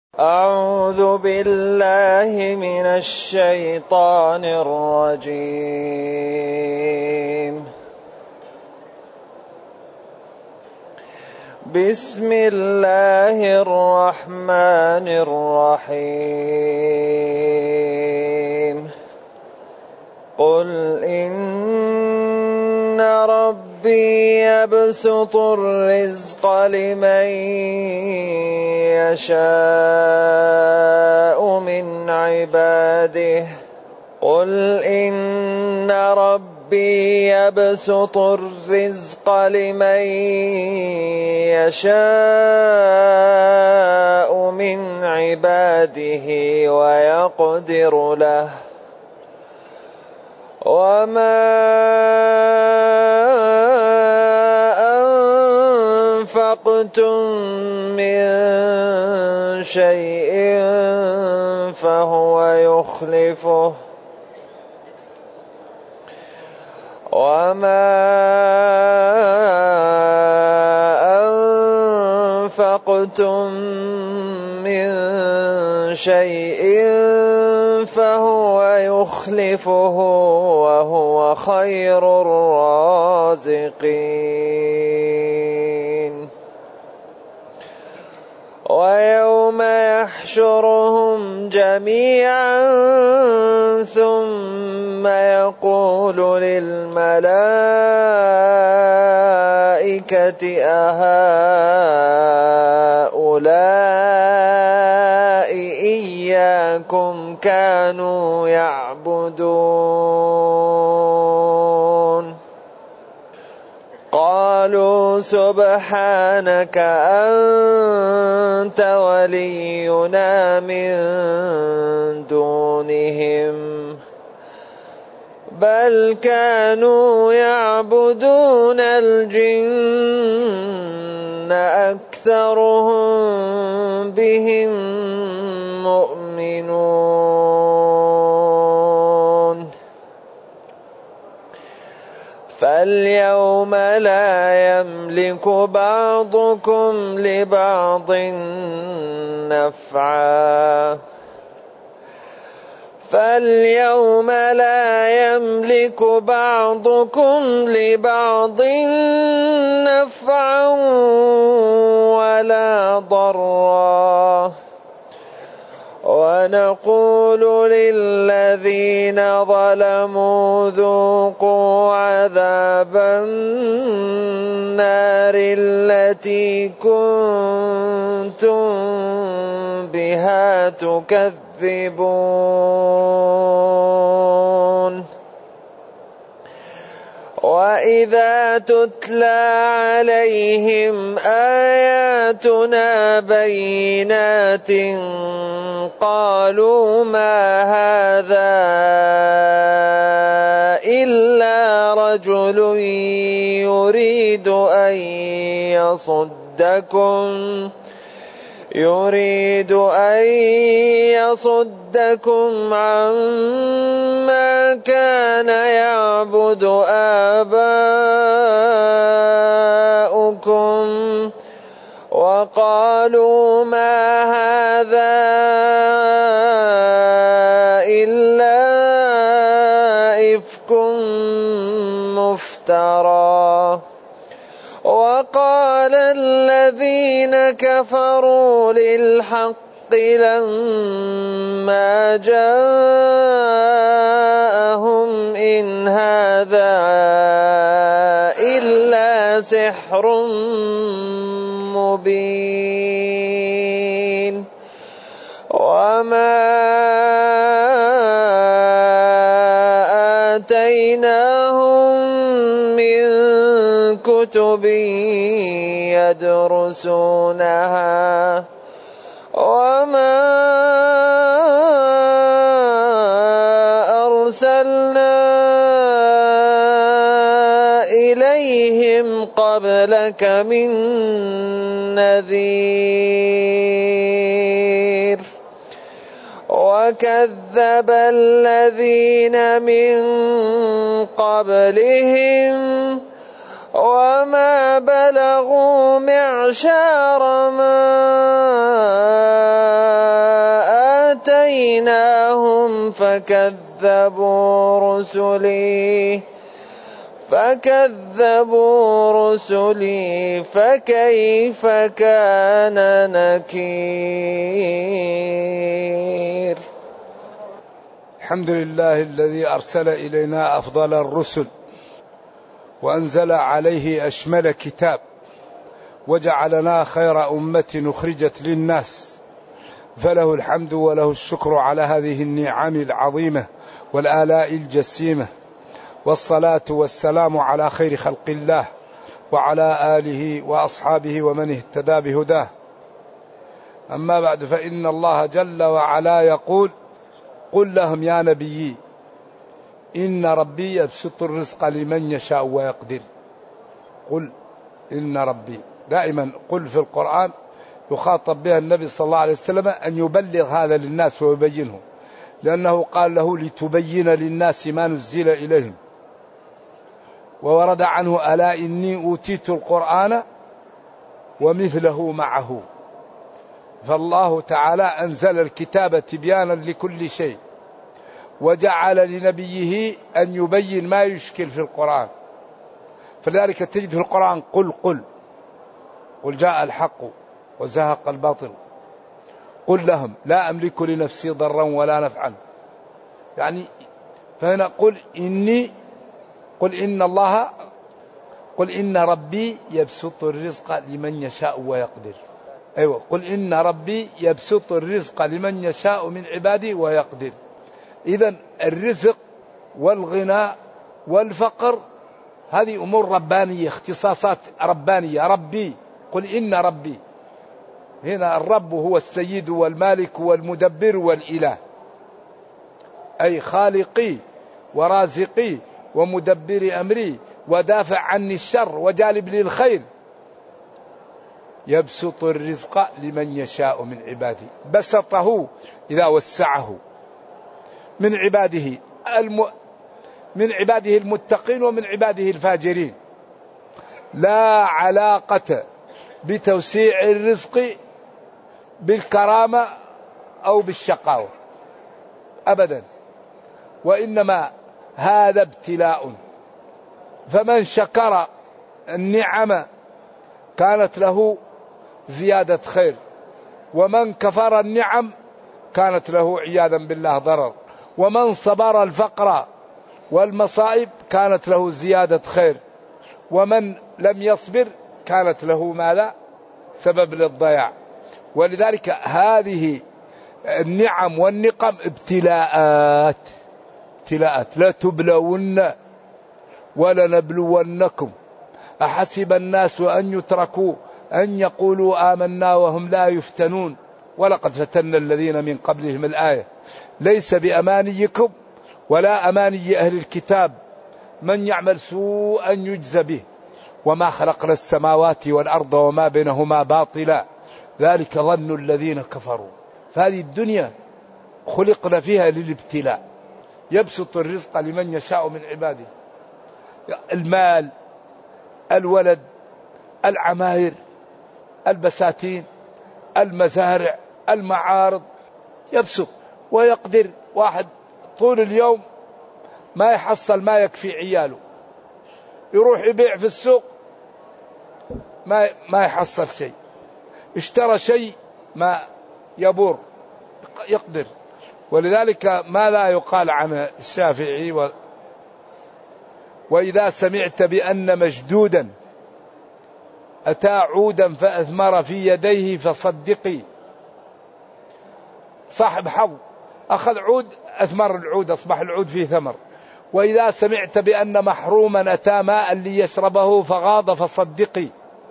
أعوذ بالله من الشيطان الرجيم. بسم الله الرحمن الرحيم. قل إن ربي يبسط الرزق لمن يشاء من عباده قل إن ربي يبسط الرزق لمن يشاء من عباده ويقدر له وما أنفقتم من شيء فهو يخلفه وما أنفقتم من شيء فهو يخلفه وهو خير الرازقين. ويوم يحشرهم جميعا ثم يقول للملائكة أهؤلاء إياكم كانوا يعبدون قالوا سبحانك أنت ولينا من دونهم بل كانوا يعبدون الجن أكثرهم بهم مؤمنون فاليوم لا يملك بعضكم لبعض نفعا فاليوم لا يملك بعضكم لبعض نفعا ولا ضرا ونقول للذين ظلموا ذوقوا عذاب النار التي كنتم بها تكذبون وإذا تتلى عليهم آياتنا بينات قالوا ما هذا إلا رجل يريد أن يصدكم عما كان يعبد آباؤكم وقالوا ما هذا إلا إفك مفترى وقال الذين كفروا للحق لما جاءهم إن هذا إلا سحر مبين وما آتيناهم من كتب يدرسونها وما أرسلنا إليهم قبلك من نذير وكذب الذين من قبلهم وما بلغوا معشار ما آتيناهم فكذبوا رسلي فكيف كان نكير. الحمد لله الذي أرسل إلينا أفضل الرسل وأنزل عليه أشمل كتاب وجعلنا خير أمة أخرجت للناس، فله الحمد وله الشكر على هذه النعم العظيمة والآلاء الجسيمة، والصلاة والسلام على خير خلق الله وعلى آله وأصحابه ومن اهتدى بهداه. أما بعد، فإن الله جل وعلا يقول: قل لهم يا نبي إن ربي يبسط الرزق لمن يشاء ويقدر. قل إن ربي، دائما قل في القرآن يخاطب بها النبي صلى الله عليه وسلم أن يبلغ هذا للناس ويبينه، لأنه قال له: لتبين للناس ما نزل إليهم. وورد عنه: ألا إني أوتيت القرآن ومثله معه. فالله تعالى أنزل الكتاب تبيانا لكل شيء، وجعل لنبيه أن يبين ما يشكل في القرآن. فلذلك تجد في القرآن: قل جاء الحق وزهق الباطل، قل لهم لا أملك لنفسي ضرا ولا نفعا. يعني فهنا قل إن ربي يبسط الرزق لمن يشاء ويقدر. أيوة، قل إن ربي يبسط الرزق لمن يشاء من عباده ويقدر. إذن الرزق والغنى والفقر هذه أمور ربانية، اختصاصات ربانية. ربي، قل إن ربي، هنا الرب هو السيد والمالك والمدبر والإله، أي خالقي ورازقي ومدبر أمري ودافع عني الشر وجالب لي الخير. يبسط الرزق لمن يشاء من عباده، بسطه إذا وسعه من عباده من عباده المتقين ومن عباده الفاجرين. لا علاقة بتوسيع الرزق بالكرامة أو بالشقاوة أبدا، وإنما هذا ابتلاء. فمن شكر النعم كانت له زيادة خير، ومن كفر النعم كانت له عياذا بالله ضرر، ومن صبر الفقر والمصائب كانت له زيادة خير، ومن لم يصبر كانت له ماذا؟ سبب للضياع. ولذلك هذه النعم والنقم ابتلاءات لا تبلون ولنبلونكم أحسب الناس أن يتركوا أن يقولوا آمنا وهم لا يفتنون ولقد فتنا الذين من قبلهم. الآية: ليس بأمانيكم ولا أماني أهل الكتاب من يعمل سوءا يجزى به وما خلقنا السماوات والأرض وما بينهما باطلا ذلك ظن الذين كفروا. فهذه الدنيا خلقنا فيها للابتلاء. يبسط الرزق لمن يشاء من عباده، المال، الولد، العماير، البساتين، المزارع، المعارض، يبسط ويقدر. واحد طول اليوم ما يحصل ما يكفي عياله، يروح يبيع في السوق ما يحصل شيء، اشترى شيء ما يبور، يقدر. ولذلك ما لا يقال عن الشافعي: وإذا سمعت بأن مجدودا أتى عودا فأثمر في يديه فصدقي. صاحب حظ أخذ عود، أثمر العود، أصبح العود فيه ثمر. وإذا سمعت بأن محروما أتى ماء ليشربه فغاض فصدقي.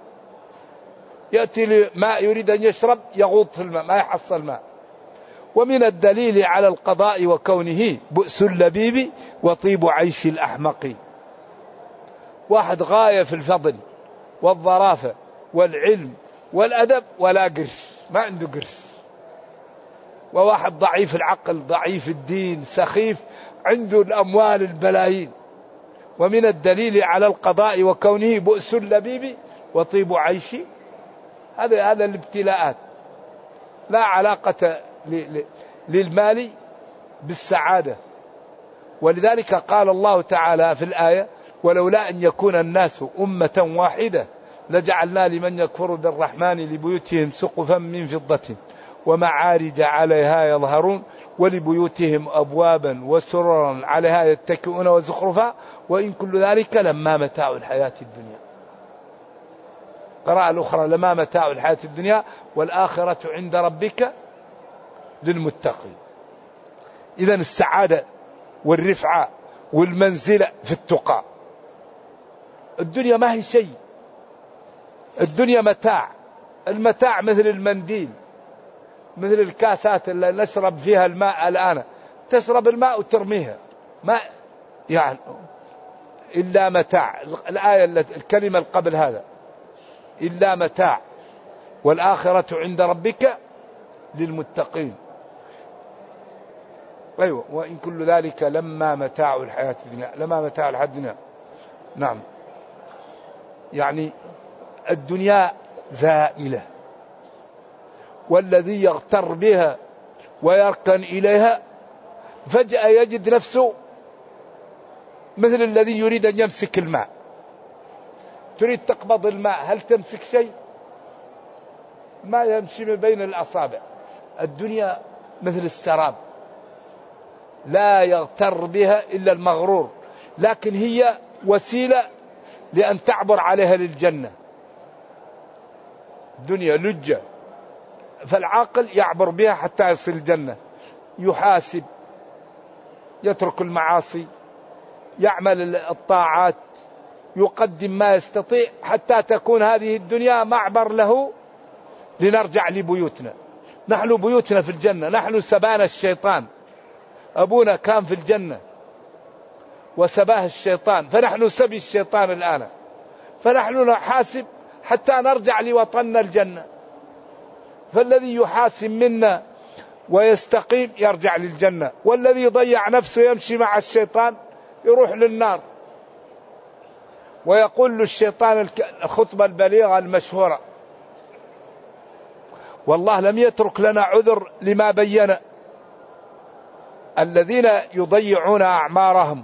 يأتي ماء يريد أن يشرب يغوض في الماء ما يحصل ماء. ومن الدليل على القضاء وكونه بؤس اللبيب وطيب عيش الأحمق. واحد غاية في الفضل والظرافة والعلم والأدب ولا قرش، ما عنده قرش. وواحد ضعيف العقل ضعيف الدين سخيف عنده الأموال البلايين. ومن الدليل على القضاء وكونه بؤس اللبيب وطيب عيش، هذا الابتلاءات لا علاقة للمال بالسعادة. ولذلك قال الله تعالى في الآية: ولولا أن يكون الناس أمة واحدة لجعلنا لمن يكفر بالرحمن لبيوتهم سقفا من فضة ومعارج عليها يظهرون ولبيوتهم أبوابا وسررا عليها يتكئون وزخرفا وإن كل ذلك لما متاع الحياة الدنيا. قراءة الأخرى: لما متاع الحياة الدنيا والآخرة عند ربك للمتقين. إذن السعادة والرفعة والمنزلة في التقى. الدنيا ما هي شيء، الدنيا متاع. المتاع مثل المنديل، مثل الكاسات اللي نشرب فيها الماء الآن، تشرب الماء وترميها، ما يعني إلا متاع. الآية الكلمة قبل هذا إلا متاع والآخرة عند ربك للمتقين. أيوة، وإن كل ذلك لما متاع الحياة الدنيا، لما متاع الحياة الدنيا. نعم، يعني الدنيا زائلة، والذي يغتر بها ويركن إليها فجأة يجد نفسه مثل الذي يريد أن يمسك الماء. تريد تقبض الماء، هل تمسك شيء؟ ما يمشي من بين الأصابع. الدنيا مثل السراب، لا يغتر بها إلا المغرور، لكن هي وسيلة لأن تعبر عليها للجنة. الدنيا لجة، فالعاقل يعبر بها حتى يصل الجنة، يحاسب، يترك المعاصي، يعمل الطاعات، يقدم ما يستطيع حتى تكون هذه الدنيا معبر له لنرجع لبيوتنا. نحن بيوتنا في الجنة، نحن سبانا الشيطان. أبونا كان في الجنة وسباه الشيطان، فنحن سبي الشيطان الآن، فنحن نحاسب حتى نرجع لوطننا الجنة. فالذي يحاسب منا ويستقيم يرجع للجنة، والذي يضيع نفسه يمشي مع الشيطان يروح للنار. ويقول للشيطان الخطبة البليغة المشهورة: والله لم يترك لنا عذر لما بين: الذين يضيعون أعمارهم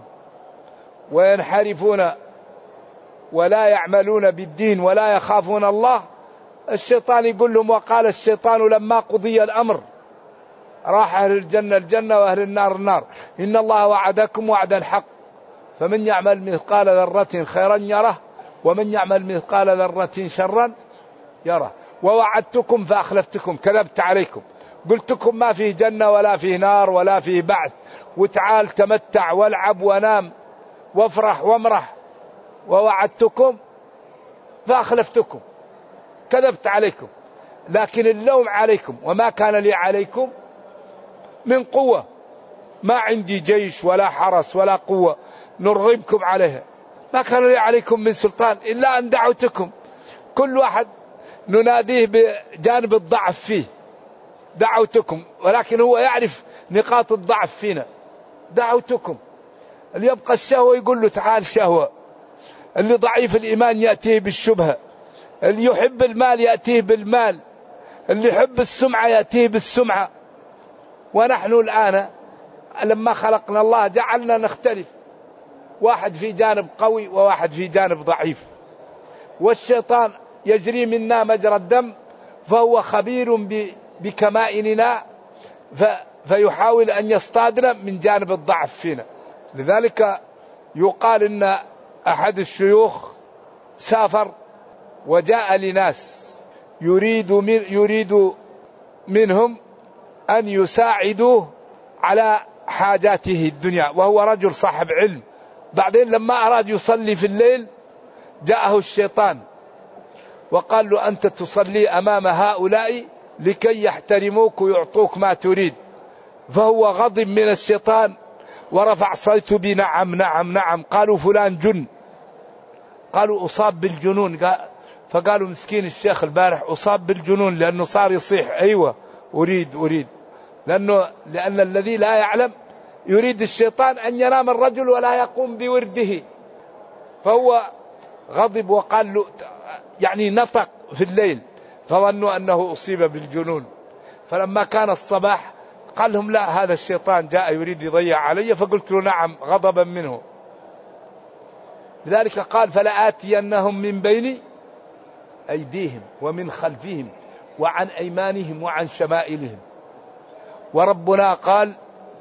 وينحرفون ولا يعملون بالدين ولا يخافون الله، الشيطان يقول لهم: وقال الشيطان لما قضي الأمر راح أهل الجنة الجنة وأهل النار النار، إن الله وعدكم وعدا حق، فمن يعمل مثقال ذرة خيرا يره ومن يعمل مثقال ذرة شرا يره، ووعدتكم فأخلفتكم، كذبت عليكم، قلتكم ما فيه جنة ولا فيه نار ولا فيه بعث، وتعال تمتع والعب ونام وافرح وامرح، ووعدتكم فأخلفتكم، كذبت عليكم، لكن اللوم عليكم، وما كان لي عليكم من قوة، ما عندي جيش ولا حرس ولا قوة نرغبكم عليها، ما كان لي عليكم من سلطان إلا أن دعوتكم. كل واحد نناديه بجانب الضعف فيه، دعوتكم، ولكن هو يعرف نقاط الضعف فينا. دعوتكم. اللي يبقى الشهوة يقول له تعال شهوة، اللي ضعيف الإيمان يأتيه بالشبهة، اللي يحب المال يأتيه بالمال، اللي يحب السمعة يأتيه بالسمعة. ونحن الآن لما خلقنا الله جعلنا نختلف، واحد في جانب قوي وواحد في جانب ضعيف، والشيطان يجري منا مجرى الدم، فهو خبير بكمائننا، فيحاول أن يصطادنا من جانب الضعف فينا. لذلك يقال إن أحد سافر وجاء لناس يريد منهم أن يساعدوه على حاجاته الدنيا، وهو رجل صاحب علم. بعدين لما أراد يصلي في الليل جاءه الشيطان وقال له: أنت تصلي أمام هؤلاء لكي يحترموك ويعطوك ما تريد. فهو غضب من الشيطان ورفع صوته بنعم نعم نعم. قالوا: فلان جن، قالوا: أصاب بالجنون. فقالوا: مسكين الشيخ البارح أصاب بالجنون، لأنه صار يصيح: أيوة أريد. لأن الذي لا يعلم يريد الشيطان أن ينام الرجل ولا يقوم بورده. فهو غضب وقال له، يعني نطق في الليل، فظنوا أنه أصيب بالجنون. فلما كان الصباح قال لهم لا، هذا الشيطان جاء يريد يضيع علي، فقلت له نعم غضبا منه. لذلك قال فلآتينهم من بين أيديهم ومن خلفهم وعن أيمانهم وعن شمائلهم. وربنا قال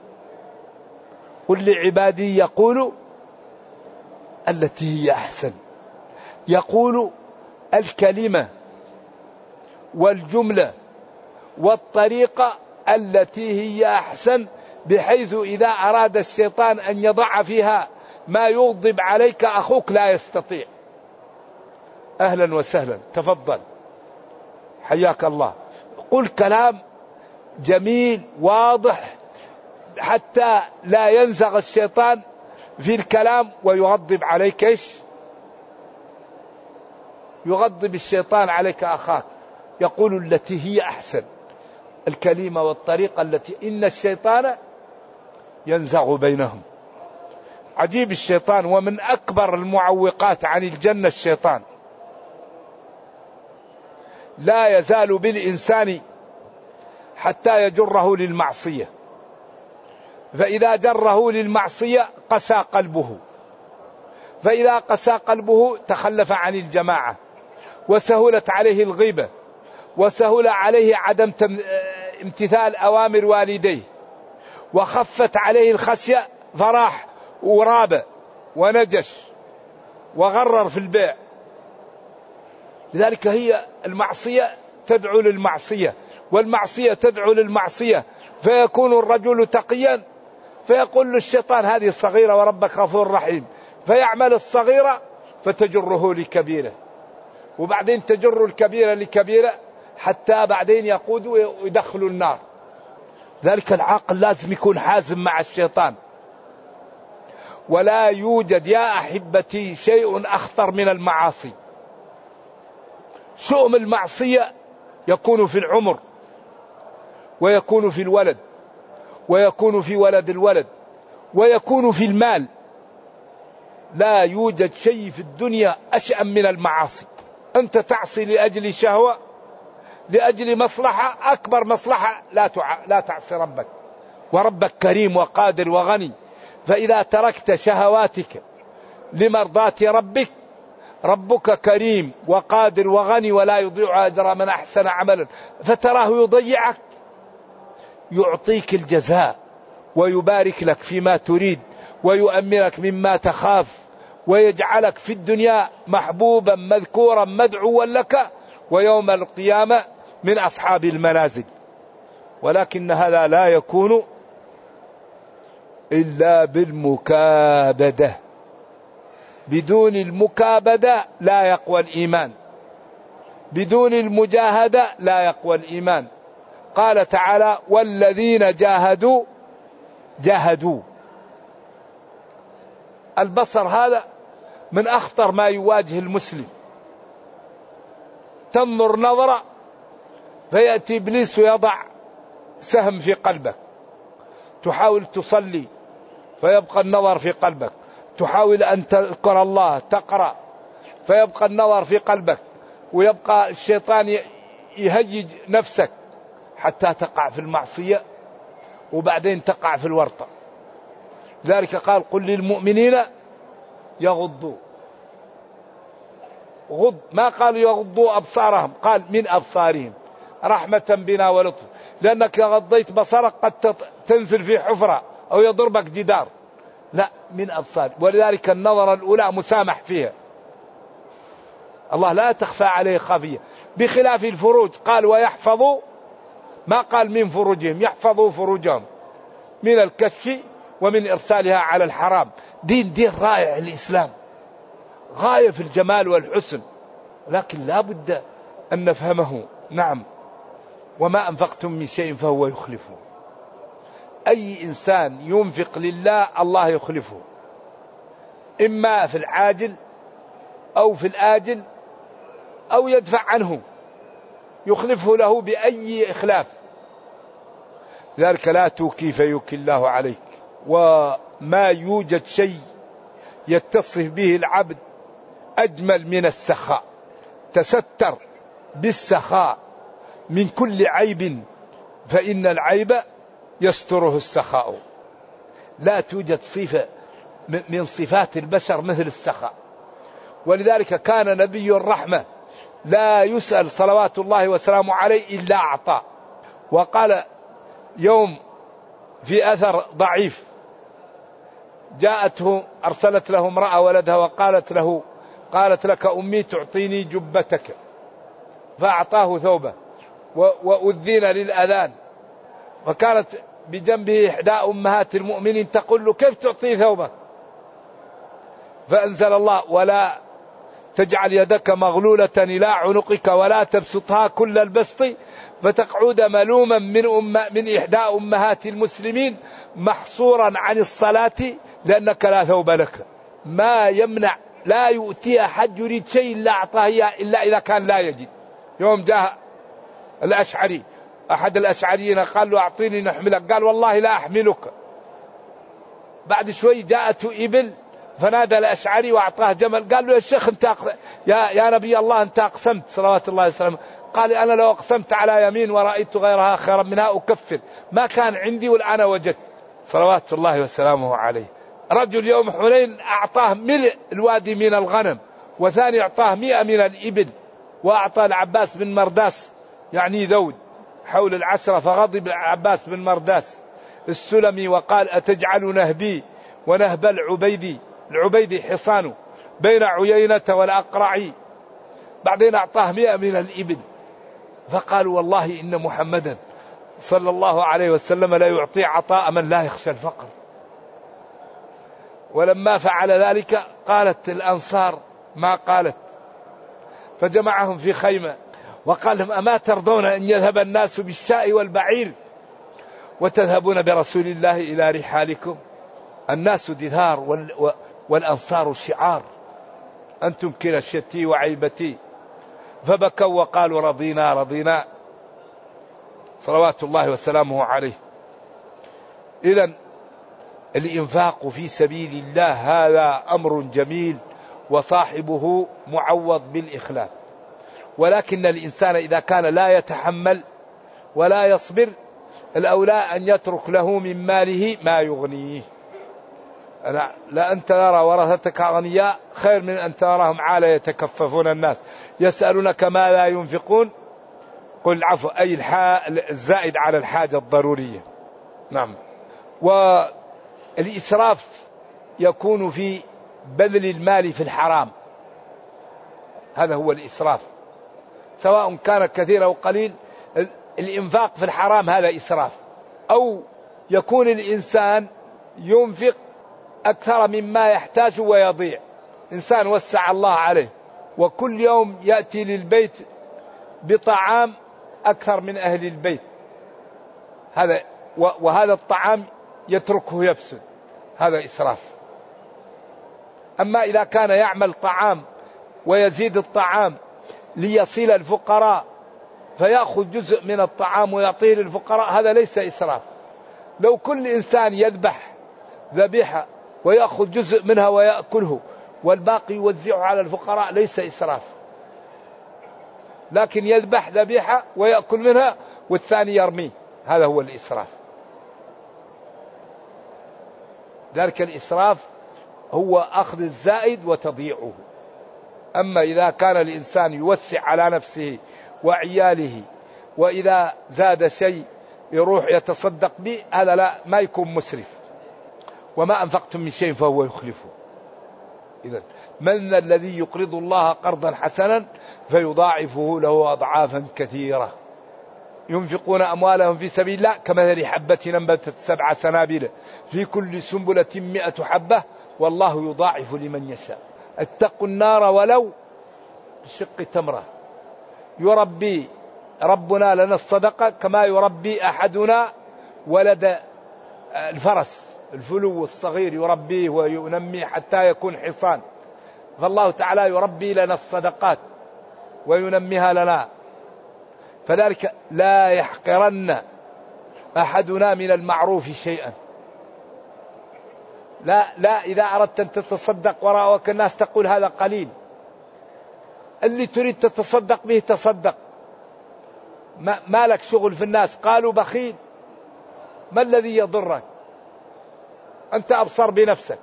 قل لعبادي يقولوا التي هي أحسن. يقول الكلمة والجملة والطريقة التي هي أحسن، بحيث إذا أراد الشيطان أن يضع فيها ما يغضب عليك أخوك لا يستطيع. أهلا وسهلا، تفضل حياك الله. قل كلام جميل واضح حتى لا ينزغ الشيطان في الكلام ويغضب عليك. إيش يغضب الشيطان عليك أخاك؟ يقول التي هي أحسن، الكلمة والطريقة التي إن الشيطان ينزغ بينهم. عجيب الشيطان، ومن أكبر المعوقات عن الجنة الشيطان. لا يزال بالإنسان حتى يجره للمعصية، فإذا جره للمعصية قسى قلبه، فإذا قسى قلبه تخلف عن الجماعة، وسهلت عليه الغيبة، وسهل عليه عدم امتثال أوامر والديه، وخفت عليه الخشية فراح وراب ونجش وغرر في البيع. لذلك هي المعصية تدعو للمعصية، والمعصية تدعو للمعصية، فيكون الرجل تقيا فيقول للشيطان هذه الصغيرة وربك غفور رحيم، فيعمل الصغيرة فتجره لكبيرة، وبعدين تجر الكبيرة لكبيرة حتى بعدين يقود ويدخل النار. ذلك العاقل لازم يكون حازم مع الشيطان. ولا يوجد يا أحبتي شيء أخطر من المعاصي. شؤم المعصية يكون في العمر، ويكون في الولد، ويكون في ولد الولد، ويكون في المال. لا يوجد شيء في الدنيا أشأم من المعاصي. أنت تعصي لأجل شهوة، لأجل مصلحة، أكبر مصلحة لا تعصي ربك، وربك كريم وقادر وغني. فإذا تركت شهواتك لمرضاة ربك، ربك كريم وقادر وغني ولا يضيع أجر من أحسن عملا، فتراه يضيعك، يعطيك الجزاء ويبارك لك فيما تريد ويؤمنك مما تخاف، ويجعلك في الدنيا محبوبا مذكورا مدعوا لك، ويوم القيامة من أصحاب المنازل. ولكن هذا لا يكون إلا بالمكابدة. بدون المكابدة لا يقوى الإيمان، بدون المجاهدة لا يقوى الإيمان. قال تعالى والذين جاهدوا. البصر هذا من أخطر ما يواجه المسلم. تنظر نظرة فيأتي إبليس ويضع سهم في قلبك، تحاول تصلي فيبقى النظر في قلبك، تحاول أن تذكر الله تقرأ فيبقى النظر في قلبك، ويبقى الشيطان يهيج نفسك حتى تقع في المعصية، وبعدين تقع في الورطة. ذلك قال قل للمؤمنين يغضوا. غض، ما قال يغضوا أبصارهم، قال من أبصارهم رحمة بنا ولطف، لأنك غضيت بصرك قد تنزل في حفرة أو يضربك جدار. لا، من أبصار. ولذلك النظرة الأولى مسامح فيها، الله لا تخفى عليه خافية، بخلاف الفروج قال ويحفظوا، ما قال من فروجهم، يحفظوا فروجهم من الكشف ومن إرسالها على الحرام. دين رائع الإسلام، غاية في الجمال والحسن، لكن لا بد أن نفهمه. نعم، وما أنفقتم من شيء فهو يخلفه. أي إنسان ينفق لله الله يخلفه، إما في العاجل أو في الآجل، أو يدفع عنه، يخلفه له بأي إخلاف. ذلك لا توكي فيوكي الله عليك. وما يوجد شيء يتصف به العبد أجمل من السخاء. تستر بالسخاء من كل عيب، فإن العيب يستره السخاء. لا توجد صفة من صفات البشر مثل السخاء، ولذلك كان نبي الرحمة لا يسأل صلوات الله وسلامه عليه إلا أعطى. وقال يوم في أثر ضعيف جاءته أرسلت له امرأة ولدها وقالت له قالت لك أمي تعطيني جبتك، فأعطاه ثوبه وأذين للأذان، وكانت بجنبه إحدى أمهات المؤمنين تقول له كيف تعطي ثوبك؟ فأنزل الله ولا تجعل يدك مغلولة إلى عنقك ولا تبسطها كل البسط فتقعد ملوما من إحدى أمهات المسلمين محصورا عن الصلاة لأنك لا ثوب لك. ما يمنع، لا يؤتي أحد يريد شيء إلا أعطاه إلا إذا كان لا يجد. يوم جاء الأشعري أحد الأشعريين قال له أعطيني نحملك، قال والله لا أحملك. بعد شوي جاءته إبل فنادى الأشعري وأعطاه جمل، قال له يا شيخ أنت يا نبي الله أنت أقسمت صلوات الله وسلامه، قال أنا لو أقسمت على يمين ورأيت غيرها خيرا منها أكفر، ما كان عندي والآن وجدت صلوات الله وسلامه عليه. رجل يوم حنين أعطاه ملء الوادي من الغنم، وثاني أعطاه 100 من الإبل، وأعطى العباس بن مرداس يعني ذود حول العشرة، فغضب العباس بن مرداس السلمي وقال أتجعل نهبي ونهب العبيدي حصانه بين عيينة والأقرع. بعدين أعطاه 100 من الإبل، فقالوا والله إن محمدا صلى الله عليه وسلم لا يعطي عطاء من لا يخشى الفقر. ولما فعل ذلك قالت الأنصار ما قالت، فجمعهم في خيمة وقال لهم أما ترضون أن يذهب الناس بالشاء والبعير وتذهبون برسول الله إلى رحالكم؟ الناس دثار والأنصار شعار، أنتم كرشتي وعيبتي. فبكوا وقالوا رضينا صلوات الله وسلامه عليه. إذن الإنفاق في سبيل الله هذا أمر جميل وصاحبه معوض بالإخلاف، ولكن الإنسان إذا كان لا يتحمل ولا يصبر الأولى أن يترك له من ماله ما يغنيه. لا أن ترى ورثتك أغنياء خير من أن تراهم عالة يتكففون الناس يسألونك ما لا ينفقون قل العفو، أي الزائد على الحاجة الضرورية. نعم. والإسراف يكون في بذل المال في الحرام، هذا هو الإسراف، سواء كان كثير أو قليل. الإنفاق في الحرام هذا إسراف، أو يكون الإنسان ينفق أكثر مما يحتاج ويضيع. إنسان وسع الله عليه وكل يوم يأتي للبيت بطعام أكثر من أهل البيت، وهذا الطعام يتركه يفسد، هذا إسراف. أما إذا كان يعمل طعام ويزيد الطعام ليصل الفقراء فيأخذ جزء من الطعام ويعطيه للفقراء، هذا ليس إسراف. لو كل إنسان يذبح ذبيحة ويأخذ جزء منها ويأكله والباقي يوزعه على الفقراء ليس إسراف، لكن يذبح ذبيحة ويأكل منها والثاني يرميه، هذا هو الإسراف. ذلك الإسراف هو أخذ الزائد وتضييعه. أما إذا كان الإنسان يوسع على نفسه وعياله وإذا زاد شيء يروح يتصدق به، هذا لا ما يكون مسرف. وما أنفقتم من شيء فهو يخلفه. إذن من الذي يقرض الله قرضا حسنا فيضاعفه له أضعافا كثيرة. ينفقون أموالهم في سبيل الله كمثل حبة أنبتت 7 سنابل في كل سنبلة 100 حبة والله يضاعف لمن يشاء. اتقوا النار ولو بشق تمرة. يربي ربنا لنا الصدقة كما يربي أحدنا ولد الفرس، الفلو الصغير يربيه وينميه حتى يكون حصان، فالله تعالى يربي لنا الصدقات وينميها لنا. فذلك لا يحقرن أحدنا من المعروف شيئا. لا إذا أردت أن تتصدق وراءك الناس تقول هذا قليل، اللي تريد تتصدق به تصدق، ما لك شغل في الناس. قالوا بخيل، ما الذي يضرك؟ أنت أبصر بنفسك.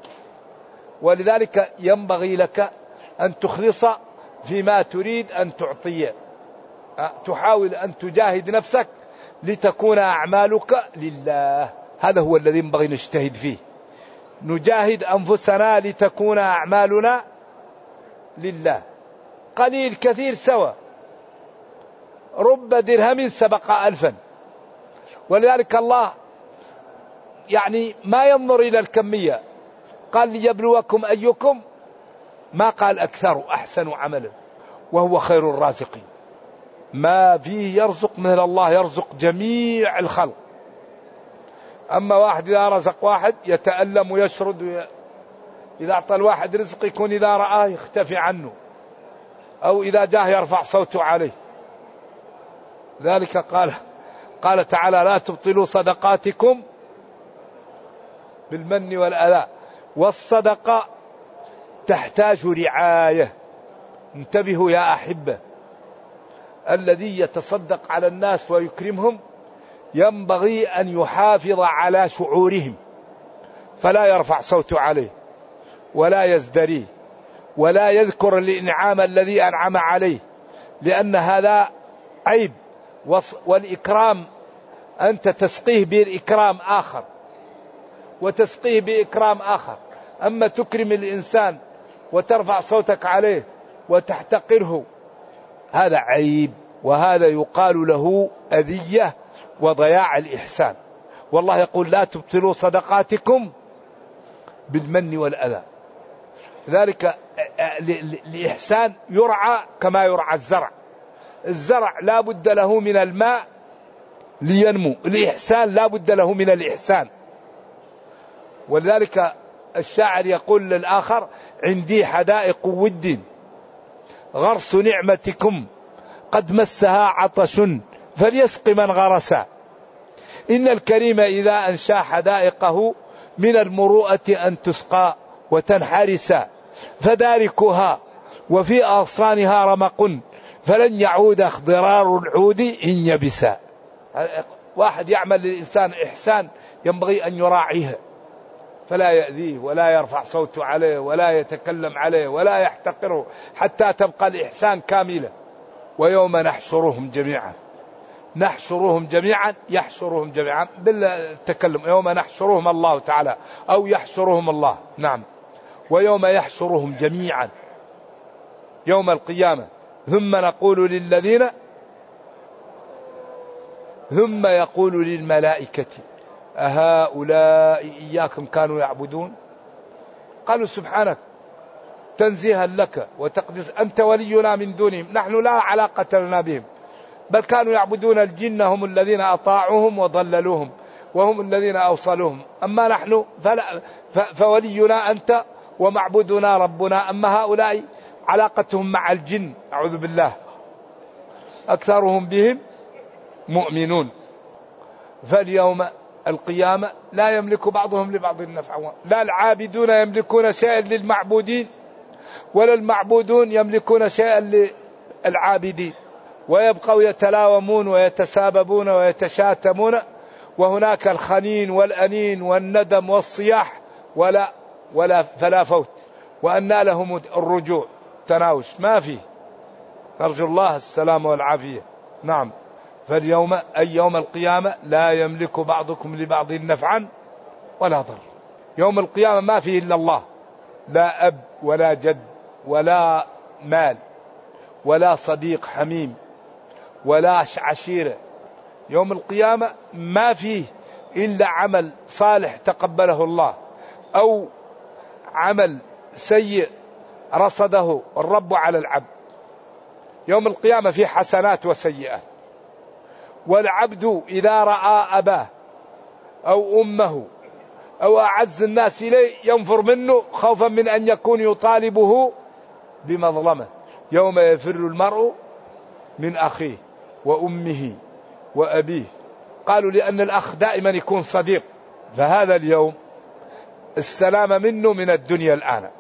ولذلك ينبغي لك أن تخلص فيما تريد أن تعطيه، تحاول أن تجاهد نفسك لتكون أعمالك لله. هذا هو الذي ينبغي نجتهد فيه، نجاهد أنفسنا لتكون أعمالنا لله. قليل كثير سوى، رب درهم سبق 1000. ولذلك الله يعني ما ينظر إلى الكمية، قال ليبلوكم أيكم، ما قال أكثر أحسن عملا وهو خير الرازقين. ما فيه يرزق مثل الله، يرزق جميع الخلق. أما واحد إذا رزق واحد يتألم ويشرد، إذا أعطى الواحد رزق يكون إذا رآه يختفي عنه، أو إذا جاه يرفع صوته عليه. ذلك قال تعالى لا تبطلوا صدقاتكم بالمن والأذى. والصدقة تحتاج رعاية. انتبهوا يا أحبة، الذي يتصدق على الناس ويكرمهم ينبغي أن يحافظ على شعورهم، فلا يرفع صوته عليه ولا يزدريه ولا يذكر الإنعام الذي أنعم عليه، لأن هذا عيب. والإكرام أنت تسقيه بالإكرام آخر وتسقيه بإكرام آخر. أما تكرم الإنسان وترفع صوتك عليه وتحتقره، هذا عيب، وهذا يقال له أذية وضياع الإحسان. والله يقول لا تبطلوا صدقاتكم بالمن والأذى. ذلك الإحسان يرعى كما يرعى الزرع. الزرع لا بد له من الماء لينمو، الإحسان لا بد له من الإحسان. ولذلك الشاعر يقول للآخر عندي حدائق ود غرس نعمتكم قد مسها عطش فليسق من غرسا. إن الكريم إذا أنشا حدائقه من المروءة أن تسقى وتنحرس، فداركها وفي أغصانها رمق فلن يعود اخضرار العود إن يبسا. واحد يعمل للإنسان إحسان ينبغي أن يراعيه، فلا يأذيه ولا يرفع صوته عليه ولا يتكلم عليه ولا يحتقره، حتى تبقى الإحسان كاملة. ويوم نحشرهم جميعا، نحشرهم جميعا، يحشرهم جميعا بالتكلم، يوم نحشرهم الله تعالى أو يحشرهم الله، نعم. ويوم يحشرهم جميعا يوم القيامة ثم نقول للذين، ثم يقول للملائكة أهؤلاء إياكم كانوا يعبدون؟ قالوا سبحانك تنزيها لك وتقدس، أنت ولينا من دونهم، نحن لا علاقة لنا بهم، بل كانوا يعبدون الجن هم الذين أطاعوهم وضللوهم وهم الذين أوصلوهم، أما نحن فولينا أنت ومعبودنا ربنا، أما هؤلاء علاقتهم مع الجن أعوذ بالله أكثرهم بهم مؤمنون. فاليوم القيامة لا يملك بعضهم لبعض نفعا، لا العابدون يملكون شيئا للمعبودين ولا المعبودون يملكون شيئا للعابدين، ويبقوا يتلاومون ويتساببون ويتشاتمون، وهناك الخنين والأنين والندم والصياح فلا فوت، وأن لهم الرجوع تناوش ما فيه. نرجو الله السلامة والعافية. نعم. فاليوم أي يوم القيامة لا يملك بعضكم لبعض نفعا ولا ضر. يوم القيامة ما فيه إلا الله، لا أب ولا جد ولا مال ولا صديق حميم ولا عشيرة. يوم القيامة ما فيه إلا عمل صالح تقبله الله أو عمل سيء رصده الرب على العبد. يوم القيامة فيه حسنات وسيئات، والعبد إذا رأى أباه أو أمه أو أعز الناس إليه ينفر منه خوفا من أن يكون يطالبه بمظلمة. يوم يفر المرء من أخيه وأمه وأبيه. قالوا لأن الأخ دائما يكون صديق، فهذا اليوم السلام منه من الدنيا الآن.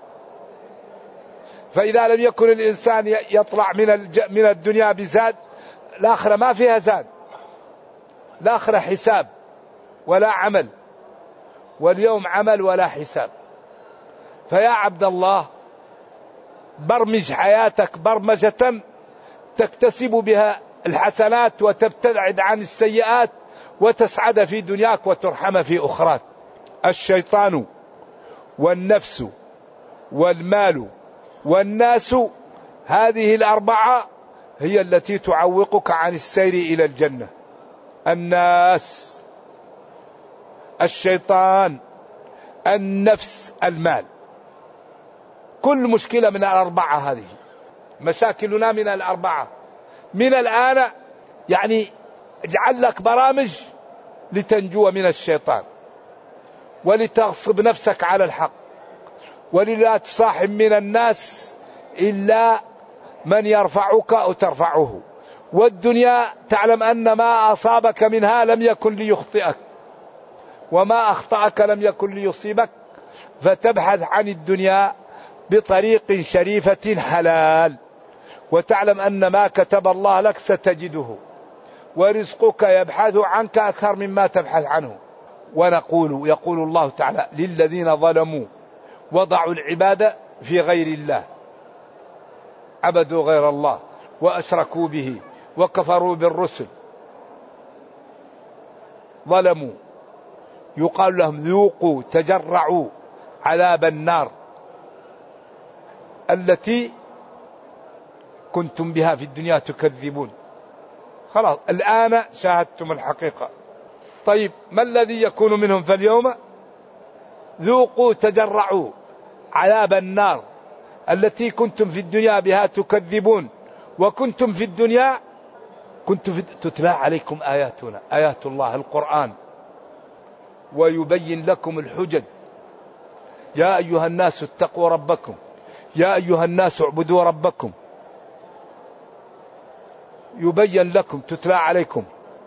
فإذا لم يكن الإنسان يطلع من الدنيا بزاد، الآخرة ما فيها زاد، الآخرة حساب ولا عمل، واليوم عمل ولا حساب. فيا عبد الله برمج حياتك برمجة تكتسب بها الحسنات وتبتعد عن السيئات وتسعد في دنياك وترحم في أخراك. الشيطان والنفس والمال والناس، هذه الأربعة هي التي تعوقك عن السير إلى الجنة. الناس، الشيطان، النفس، المال. كل مشكلة من الأربعة هذه، مشاكلنا من الأربعة. من الآن يعني اجعل لك برامج لتنجو من الشيطان، ولتغصب نفسك على الحق، وللا تصاحب من الناس إلا من يرفعك أو ترفعه. والدنيا تعلم أن ما أصابك منها لم يكن ليخطئك، وما أخطأك لم يكن ليصيبك، فتبحث عن الدنيا بطريق شريفة حلال، وتعلم أن ما كتب الله لك ستجده، ورزقك يبحث عنك أكثر مما تبحث عنه. يقول الله تعالى للذين ظلموا وضعوا العبادة في غير الله، عبدوا غير الله وأشركوا به وكفروا بالرسل، ظلموا، يقال لهم ذوقوا تجرعوا عذاب النار التي كنتم بها في الدنيا تكذبون. خلاص الآن شاهدتم الحقيقة. طيب ما الذي يكون منهم فاليوم؟ ذوقوا تجرعوا عذاب النار التي كنتم في الدنيا بها تكذبون. وكنتم في الدنيا تتلى عليكم آياتنا، آيات الله القرآن، ويبين لكم الحجج. يا أيها الناس اتقوا ربكم، يا أيها الناس اعبدوا ربكم، يبين لكم، تتلى عليكم.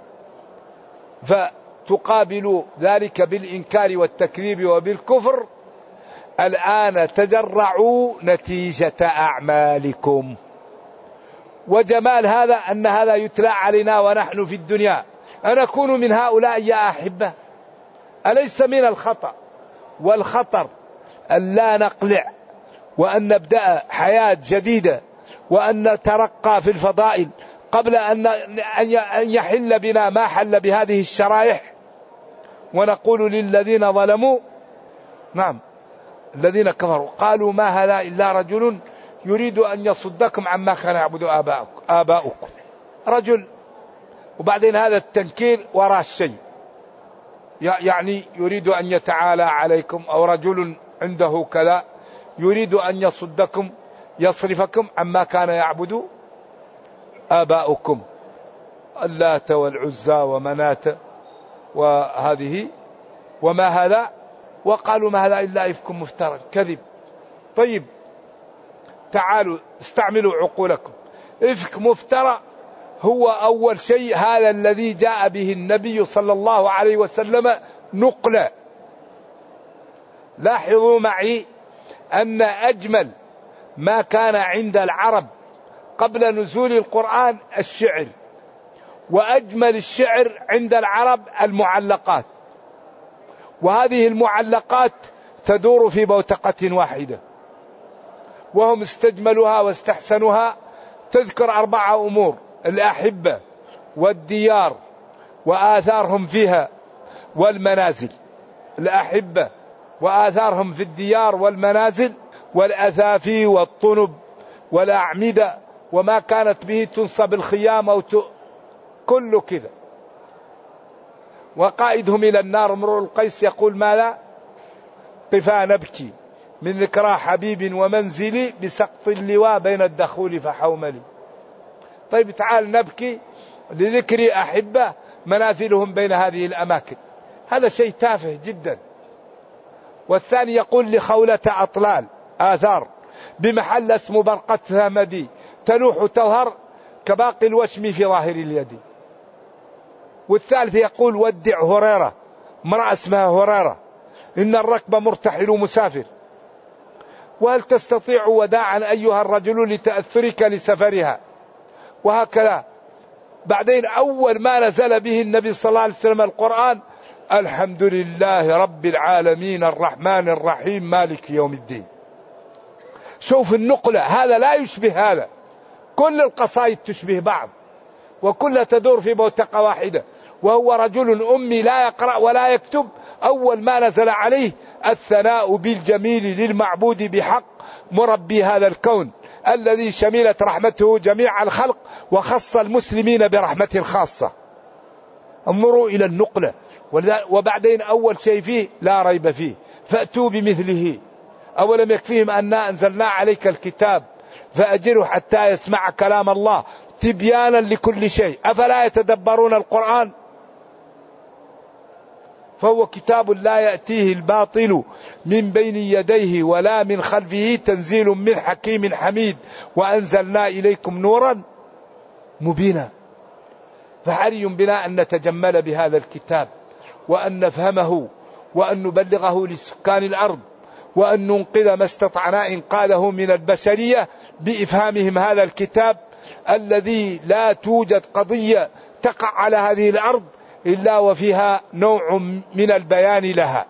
فتقابلوا ذلك بالإنكار والتكذيب وبالكفر. الآن تجرعوا نتيجة أعمالكم. وجمال هذا أن هذا يتلى علينا ونحن في الدنيا، أن نكون من هؤلاء يا أحبة. أليس من الخطأ والخطر أن لا نقلع، وأن نبدأ حياة جديدة، وأن نترقى في الفضائل قبل أن يحل بنا ما حل بهذه الشرائح؟ ونقول للذين ظلموا، نعم الذين كفروا، قالوا ما هذا إلا رجل يريد أن يصدكم عما كان يعبد آباؤكم. رجل، وبعدين هذا التنكير وراء الشيء، يعني يريد أن يتعالى عليكم، أو رجل عنده كذا يريد أن يصدكم يصرفكم عما كان يعبد آباؤكم، اللات والعزى ومنات وهذه، وما هذا، وقالوا ما هذا إلا إفك مفترى، كذب. طيب تعالوا استعملوا عقولكم. إفك مفترى هو أول شيء هذا الذي جاء به النبي صلى الله عليه وسلم نقلا. لاحظوا معي أن أجمل ما كان عند العرب قبل نزول القرآن الشعر، وأجمل الشعر عند العرب المعلقات، وهذه المعلقات تدور في بوتقة واحدة، وهم استجملوها واستحسنوها. تذكر 4 أمور: الأحبة والديار وآثارهم فيها والمنازل. الأحبة وآثارهم في الديار والمنازل والأثافي والطنب والأعمدة وما كانت به تنصب الخيام أو كل كذا. وقائدهم إلى النار امرؤ القيس يقول ماذا؟ قفا نبكي من ذكرى حبيب ومنزلي بسقط اللواء بين الدخول فحوملي. طيب تعال نبكي لذكر أحبة منازلهم بين هذه الأماكن، هذا شيء تافه جدا. والثاني يقول لخولة أطلال آثار بمحل اسمه برقة ثامدي تلوح تظهر كباقي الوشم في ظاهر اليد. والثالث يقول ودع هريرة، امرأة اسمها هريرة، إن الركب مرتحل مسافر، وهل تستطيع وداعا أيها الرجل لتأثرك لسفرها، وهكذا. بعدين أول ما نزل به النبي صلى الله عليه وسلم القرآن: الحمد لله رب العالمين الرحمن الرحيم مالك يوم الدين. شوف النقلة، هذا لا يشبه هذا، كل القصائد تشبه بعض وكلها تدور في بوتقة واحدة، وهو رجل أمي لا يقرأ ولا يكتب. أول ما نزل عليه الثناء بالجميل للمعبود بحق مربي هذا الكون الذي شملت رحمته جميع الخلق وخص المسلمين برحمة خاصة. انظروا إلى النقلة. وبعدين أول شيء فيه لا ريب فيه فأتوا بمثله أولم يكفيهم أننا أنزلنا عليك الكتاب فأجره حتى يسمع كلام الله تبيانا لكل شيء أفلا يتدبرون القرآن. فهو كتاب لا يأتيه الباطل من بين يديه ولا من خلفه تنزيل من حكيم حميد وأنزلنا إليكم نورا مبينا. فحري بنا أن نتجمل بهذا الكتاب وأن نفهمه وأن نبلغه لسكان الأرض وأن ننقذ ما استطعنا إنقاذه من البشرية بإفهامهم هذا الكتاب الذي لا توجد قضية تقع على هذه الأرض إلا وفيها نوع من البيان لها.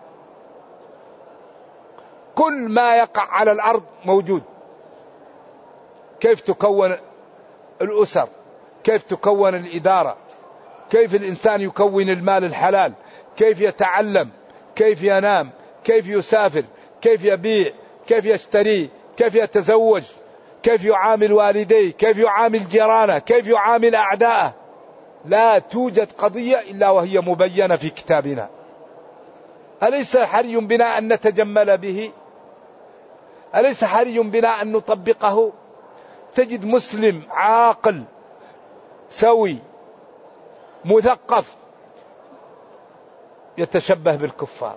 كل ما يقع على الأرض موجود. كيف تكون الأسر، كيف تكون الإدارة، كيف الإنسان يكون المال الحلال، كيف يتعلم، كيف ينام، كيف يسافر، كيف يبيع، كيف يشتري، كيف يتزوج، كيف يعامل والديه، كيف يعامل جيرانه، كيف يعامل أعداءه. لا توجد قضية إلا وهي مبينة في كتابنا. أليس حري بنا أن نتجمل به؟ أليس حري بنا أن نطبقه؟ تجد مسلم عاقل سوي مثقف يتشبه بالكفار.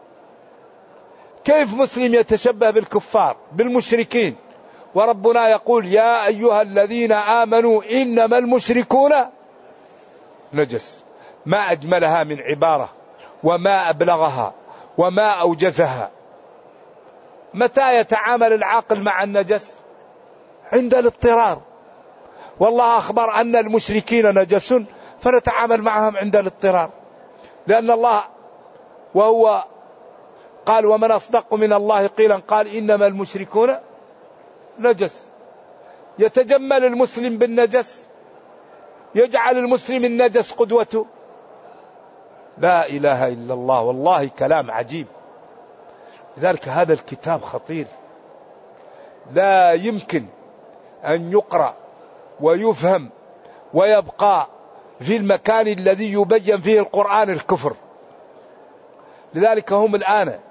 كيف مسلم يتشبه بالكفار بالمشركين؟ وربنا يقول: يا أيها الذين آمنوا إنما المشركون نجس. ما أجملها من عبارة وما أبلغها وما أوجزها. متى يتعامل العاقل مع النجس؟ عند الاضطرار. والله أخبر أن المشركين نجس فنتعامل معهم عند الاضطرار، لأن الله وهو قال: ومن أصدق من الله قيلا قال إنما المشركون نجس. يتجمل المسلم بالنجس، يجعل المسلم النجس قدوته. لا إله إلا الله، والله كلام عجيب. لذلك هذا الكتاب خطير، لا يمكن أن يقرأ ويفهم ويبقى في المكان الذي يبين فيه القرآن الكفر. لذلك هم الآن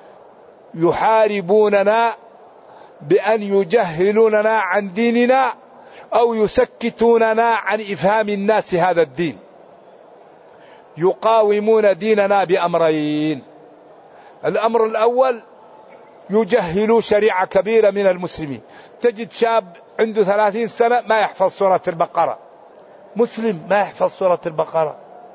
يحاربوننا بأن يجهلوننا عن ديننا أو يسكتوننا عن إفهام الناس هذا الدين. يقاومون ديننا بأمرين: الأمر الأول يجهلوا شريعة كبيرة من المسلمين. تجد شاب عنده 30 سنة ما يحفظ سورة البقرة، مسلم ما يحفظ سورة البقرة.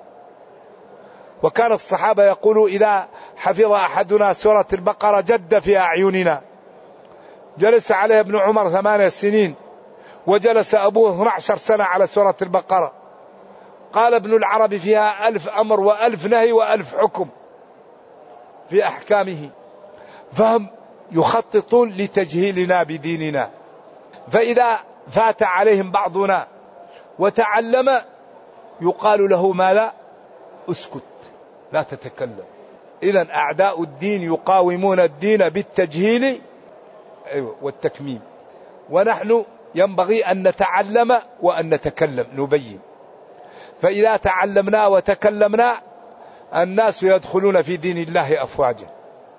وكان الصحابة يقولوا: إذا حفظ أحدنا سورة البقرة جد في أعيننا. جلس عليه ابن عمر 8 سنين وجلس أبوه 12 سنة على سورة البقرة. قال ابن العربي: فيها 1000 أمر و1000 نهي و1000 حكم في أحكامه. فهم يخططون لتجهيلنا بديننا. فإذا فات عليهم بعضنا وتعلم يقال له: ماذا؟ اسكت لا تتكلم. إذن أعداء الدين يقاومون الدين بالتجهيل والتكميم، ونحن ينبغي أن نتعلم وأن نتكلم نبين. فإذا تعلمنا وتكلمنا الناس يدخلون في دين الله أفواجا.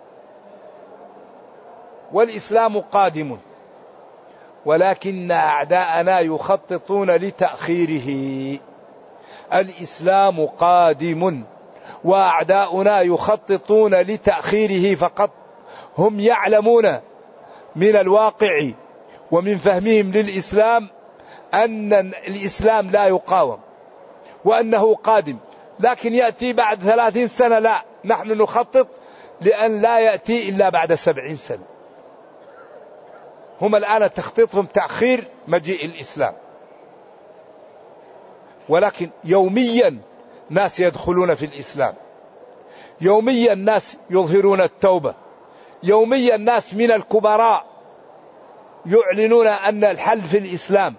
والإسلام قادم، ولكن أعداءنا يخططون لتأخيره. الإسلام قادم وأعداؤنا يخططون لتأخيره فقط. هم يعلمون من الواقع ومن فهمهم للإسلام أن الإسلام لا يقاوم وأنه قادم، لكن يأتي بعد 30 سنة. لا، نحن نخطط لأن لا يأتي إلا بعد 70 سنة. هم الآن تخطيطهم تأخير مجيء الإسلام. ولكن يوميا ناس يدخلون في الإسلام، يوميا ناس يظهرون التوبة، يوميا ناس من الكبراء يعلنون أن الحل في الإسلام.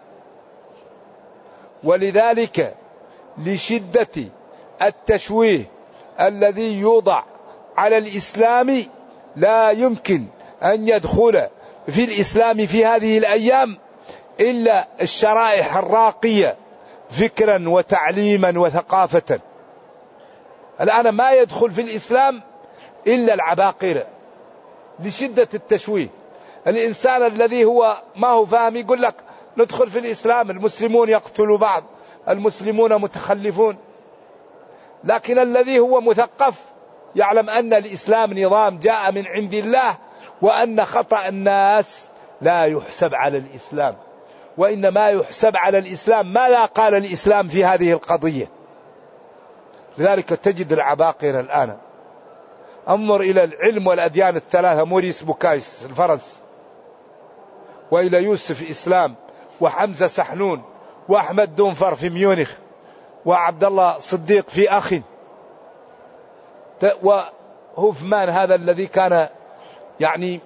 ولذلك لشدة التشويه الذي يوضع على الإسلام لا يمكن أن يدخل في الإسلام في هذه الأيام إلا الشرائح الراقية فكرا وتعليما وثقافة. الآن ما يدخل في الإسلام إلا العباقرة لشدة التشويه. الإنسان الذي هو ما هو فاهم يقول لك ندخل في الإسلام، المسلمون يقتلوا بعض، المسلمون متخلفون. لكن الذي هو مثقف يعلم أن الإسلام نظام جاء من عند الله، وأن خطأ الناس لا يحسب على الإسلام، وإنما يحسب على الإسلام ماذا قال الإسلام في هذه القضية. لذلك تجد العباقرة الآن. انظر إلى العلم والأديان الثلاثة، موريس بوكايس الفرنسي، وإلى يوسف إسلام، وحمزة سحنون، وأحمد دونفر في ميونخ، وعبد الله صديق في أخي، وهوفمان هذا الذي كان يعني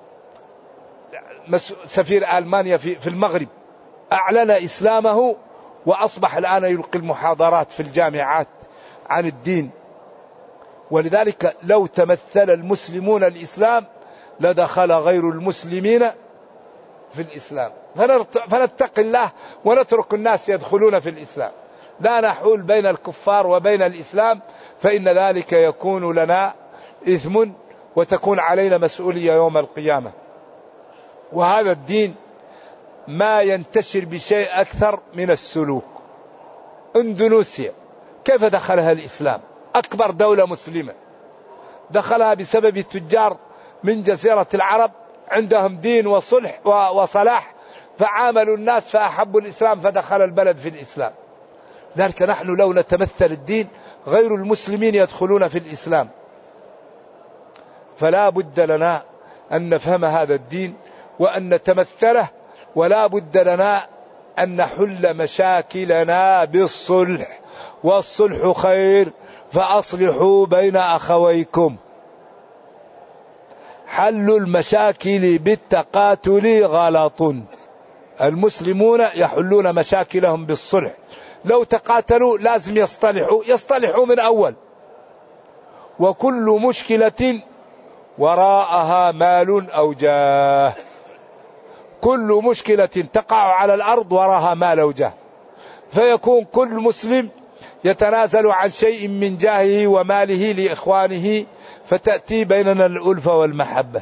سفير ألمانيا في المغرب، أعلن إسلامه وأصبح الآن يلقي المحاضرات في الجامعات عن الدين. ولذلك لو تمثل المسلمون الإسلام لدخل غير المسلمين في الإسلام. فنتق الله ونترك الناس يدخلون في الإسلام، لا نحول بين الكفار وبين الإسلام، فإن ذلك يكون لنا إثم وتكون علينا مسؤولية يوم القيامة. وهذا الدين ما ينتشر بشيء أكثر من السلوك. إندونيسيا كيف دخلها الإسلام؟ أكبر دولة مسلمة، دخلها بسبب التجار من جزيرة العرب عندهم دين وصلح وصلاح، فعاملوا الناس فأحبوا الإسلام فدخل البلد في الإسلام. ذلك نحن لو نتمثل الدين غير المسلمين يدخلون في الإسلام. فلا بد لنا أن نفهم هذا الدين وأن نتمثله، ولا بد لنا أن نحل مشاكلنا بالصلح، والصلح خير، فأصلحوا بين أخويكم. حل المشاكل بالتقاتل غلط. المسلمون يحلون مشاكلهم بالصلح، لو تقاتلوا لازم يصطلحوا من أول. وكل مشكلة وراءها مال أو جاه، كل مشكلة تقع على الأرض وراءها مال أو جاه، فيكون كل مسلم يتنازل عن شيء من جاهه وماله لإخوانه، فتأتي بيننا الألفة والمحبة.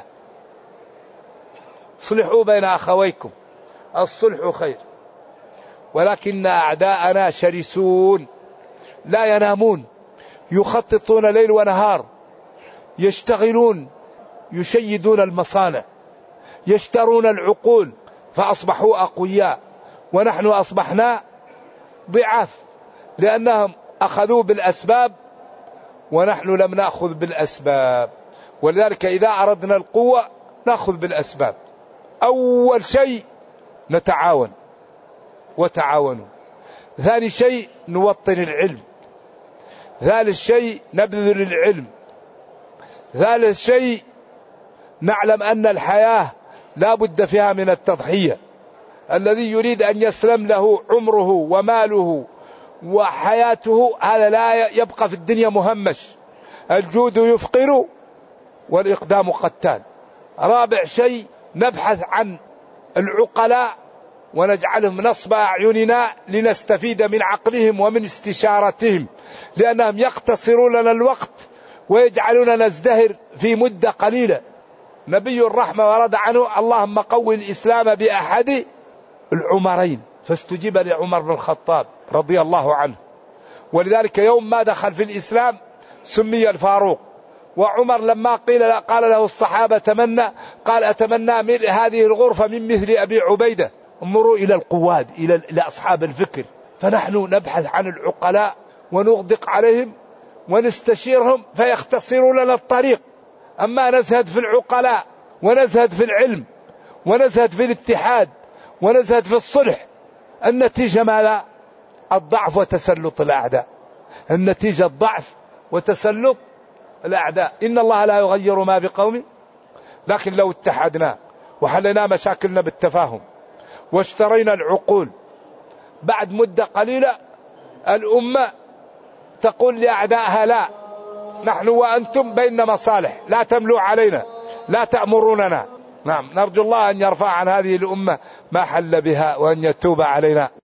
صلحوا بين أخويكم، الصلح خير. ولكن أعداءنا شرسون لا ينامون، يخططون ليل ونهار، يشتغلون، يشيدون المصانع، يشترون العقول، فأصبحوا أقوياء، ونحن أصبحنا ضعاف، لأنهم أخذوا بالأسباب ونحن لم نأخذ بالأسباب. ولذلك إذا أردنا القوة نأخذ بالأسباب. أول شيء نتعاون وتعاونوا. ثاني شيء نوطن العلم. ثالث شيء نبذل العلم. ثالث شيء نعلم أن الحياة لا بد فيها من التضحية. الذي يريد أن يسلم له عمره وماله وحياته هذا لا يبقى في الدنيا مهمش. الجود يفقر والإقدام قتال. رابع شيء نبحث عن العقلاء ونجعلهم نصب أعيننا لنستفيد من عقلهم ومن استشارتهم، لأنهم يقتصرون لنا الوقت ويجعلنا نزدهر في مدة قليلة. نبي الرحمة ورد عنه اللهم قوي الإسلام بأحد العمرين، فاستجيب لعمر بن الخطاب رضي الله عنه. ولذلك يوم ما دخل في الإسلام سمي الفاروق. وعمر لما قال له الصحابة تمنى، قال أتمنى ملء هذه الغرفة من مثل أبي عبيدة. انظروا إلى القواد، إلى أصحاب الفكر. فنحن نبحث عن العقلاء ونغدق عليهم ونستشيرهم فيختصروا لنا الطريق. أما نزهد في العقلاء ونزهد في العلم ونزهد في الاتحاد ونزهد في الصلح، النتيجة ماذا؟ الضعف وتسلط الأعداء، النتيجة الضعف وتسلط الأعداء. إن الله لا يغير ما بقوم، لكن لو اتحدنا وحلنا مشاكلنا بالتفاهم واشترينا العقول، بعد مدة قليلة الأمة تقول لأعدائها لا، نحن وأنتم بين مصالح، لا تملوا علينا، لا تأمروننا. نعم، نرجو الله أن يرفع عن هذه الأمة ما حل بها وأن يتوب علينا.